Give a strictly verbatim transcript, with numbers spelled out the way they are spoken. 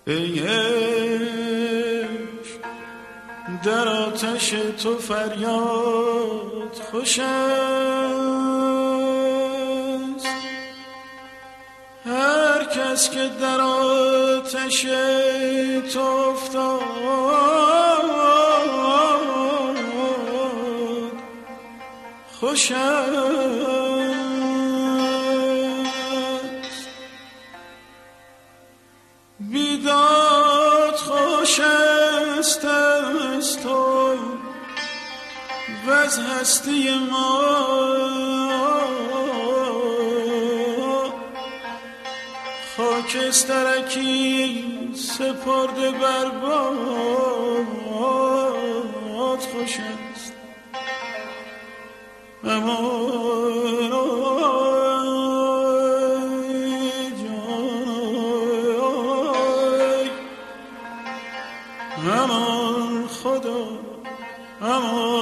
ای عشق در آتش تو فریاد خوش است، هر کس که در آتش تو افتاد خوش است. بیداد خوش است از تو و از هستی ما، خاکسترکی سپرده بر باد خوش است. امان آی جان، امان خدا، امان